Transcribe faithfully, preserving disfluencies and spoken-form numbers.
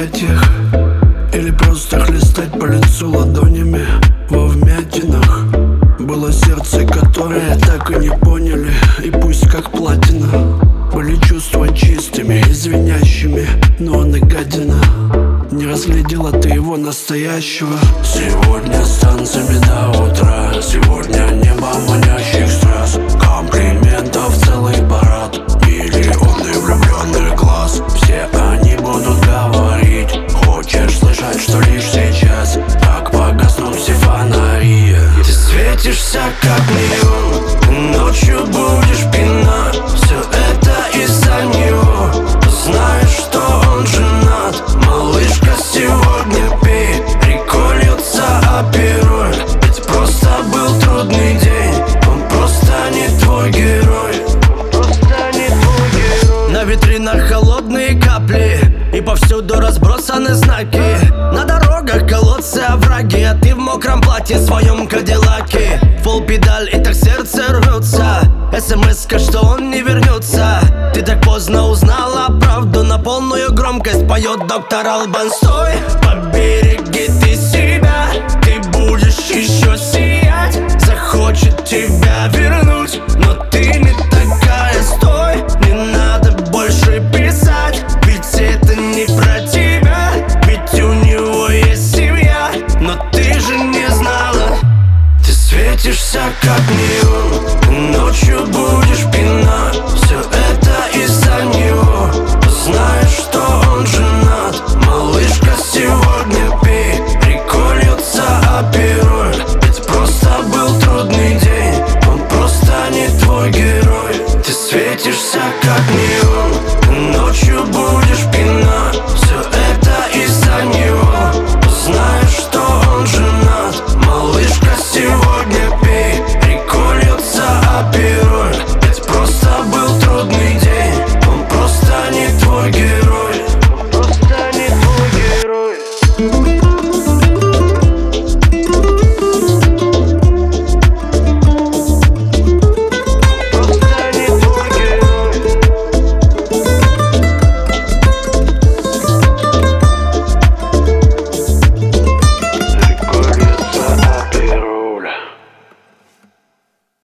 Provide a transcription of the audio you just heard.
объятиях или просто хлестать по лицу ладонями во вмятинах. Было сердце, которое так и не поняли, и пусть как платина. Были чувства чистыми и звенящими, но он и гадина. Не разглядела ты его настоящего. Сегодня с танцами до утра, сегодня небо манящих страз, комплиментов целый парад, миллионы влюбленных глаз. Все они будут говорить: хочешь слышать, что лишь сейчас так погаснут все фонари. Ты светишься как неон, ночью будешь пина. Все это из-за него, знаешь, что он женат. Малышка, сегодня пей, реку льется опероль. Ведь просто был трудный день, он просто не твой герой. Просто не твой герой. На витринах холодные капли, и повсюду разбросаны знаки. На дорогах колодцы, овраги, а ты в мокром платье в своем кадиллаке. Фулл педаль, и так сердце рвется, смс-ка, что он не вернется. Ты так поздно узнала правду, на полную громкость поет доктор Албан. Стой, побереги ты себя, ты будешь еще сиять. Захочет тебя вернуть, но ты не такая. Стой, не надо больше писать, ведь это не про тебя. Ведь у него есть семья, но ты же не знала. Ты светишься как неон, ночью будешь пина.